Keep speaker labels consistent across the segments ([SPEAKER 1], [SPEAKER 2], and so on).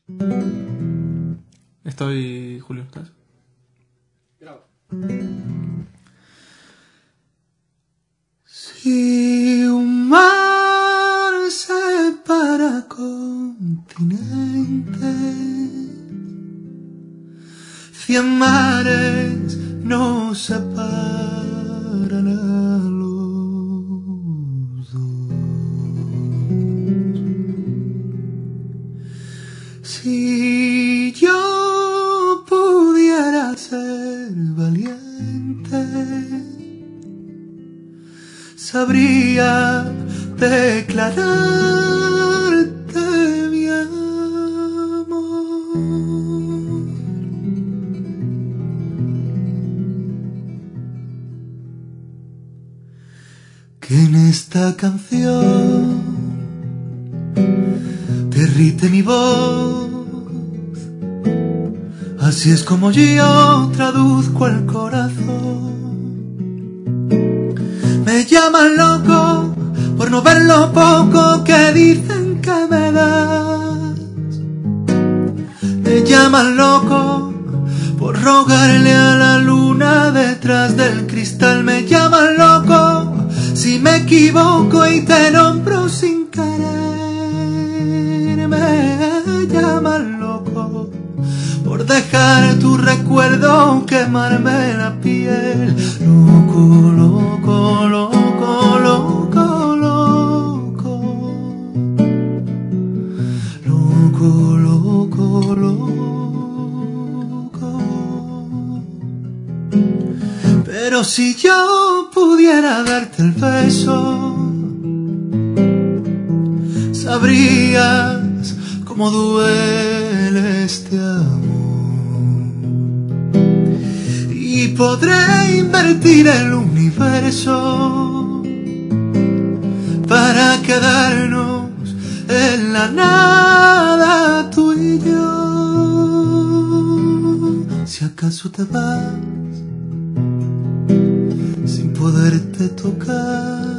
[SPEAKER 1] Estoy, Julio, ¿estás?
[SPEAKER 2] Graba.
[SPEAKER 3] Si un mar separa continentes, 100 mares nos separan a los dos. Si yo pudiera ser valiente, sabría declararte mi amor. Que en esta canción derrite mi voz. Así es como yo traduzco el corazón. Me llaman loco por no ver lo poco que dicen que me das. Me llaman loco por rogarle a la luna detrás del cristal. Me llaman loco si me equivoco y te nombro sin querer. Me llaman loco por dejar tu recuerdo quemarme la piel. Loco, loco, loco, loco, loco. Loco, loco, loco. Pero si yo pudiera darte el beso, sabrías cómo duele este amor. Y podré invertir el universo para quedarnos en la nada tú y yo. Si acaso te vas sin poderte tocar,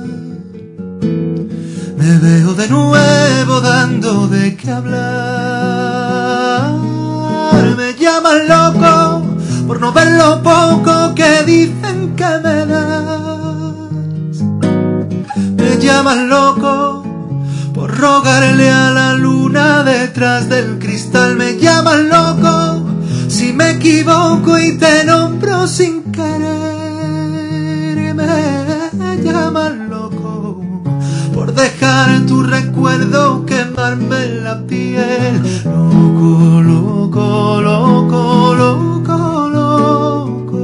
[SPEAKER 3] me veo de nuevo dando de qué hablar. Me llaman loco por no ver lo poco que dicen que me das. Me llaman loco por rogarle a la luna detrás del cristal. Me llaman loco si me equivoco y te nombro sin querer. Me llaman loco por dejar tu recuerdo quemarme la piel. Loco, loco, loco, loco, loco.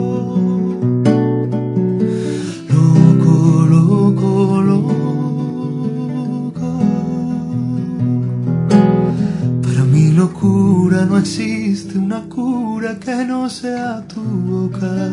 [SPEAKER 3] Loco, loco, loco. Para mi locura no existe una cura que no sea tu boca,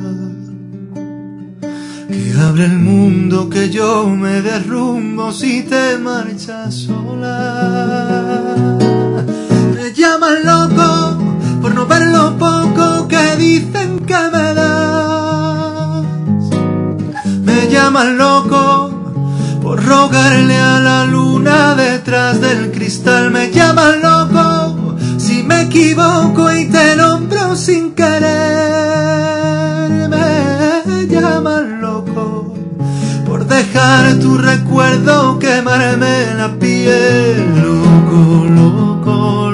[SPEAKER 3] que abre el mundo, que yo me derrumbo si te marchas sola. Me llaman loco por no ver lo poco que dicen que me das. Me llaman loco por rogarle a la luna detrás del cristal. Me llaman loco si me equivoco y te nombro sin querer. Me llaman loco por dejar tu recuerdo quemarme la piel. Loco, loco,